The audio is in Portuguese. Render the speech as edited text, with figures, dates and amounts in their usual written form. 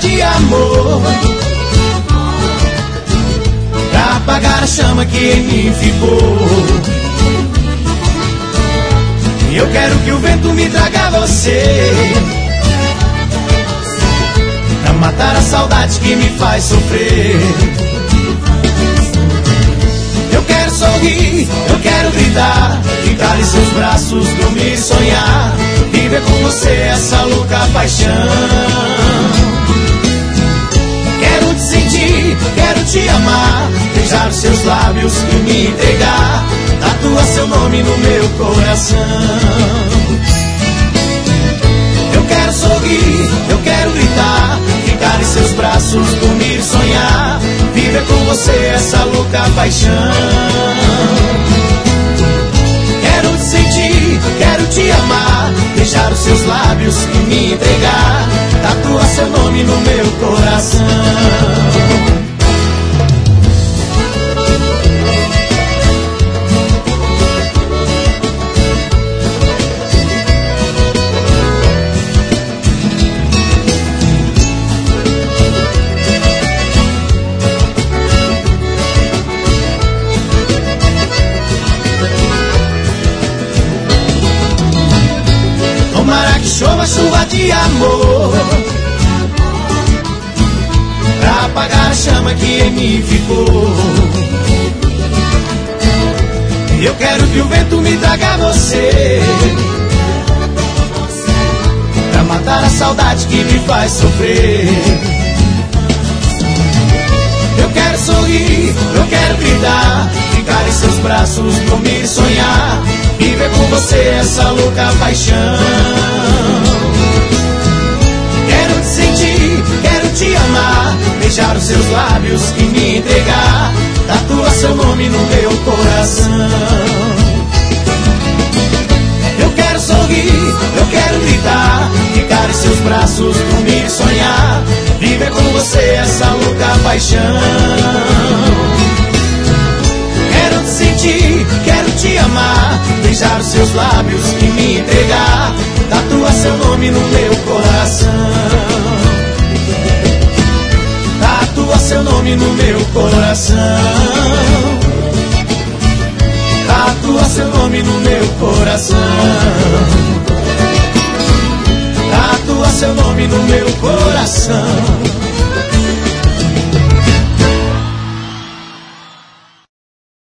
de amor, pra apagar a chama que em mim ficou. Eu quero que o vento me traga você, pra matar a saudade que me faz sofrer. Eu quero sorrir, eu quero gritar, ficar em seus braços, dormir e sonhar, viver com você essa louca paixão. Quero te sentir, quero te amar, beijar os seus lábios e me entregar, tatuar seu nome no meu coração. Eu quero sorrir, eu quero gritar, ficar em seus braços, dormir e sonhar, viver com você essa louca paixão. Quero te sentir, quero te amar, beijar os seus lábios e me entregar, tatuar seu nome no meu coração. Tomara que chova chuva de amor, pra apagar a chama que em mim ficou. Eu quero que o vento me traga você, pra matar a saudade que me faz sofrer. Eu quero sorrir, eu quero gritar, ficar em seus braços, dormir e sonhar, viver com você essa louca paixão. Quero te sentir, quero te amar, beijar os seus lábios e me entregar, tatuar seu nome no meu coração. Eu quero sorrir, eu quero gritar, ficar em seus braços, dormir e sonhar, viver com você essa louca paixão. Quero te sentir, quero te amar, beijar os seus lábios e me entregar, tatuar seu nome no meu coração. Tatuar seu nome no meu coração. Tatuar seu nome no meu coração. Tatuar seu nome no meu coração.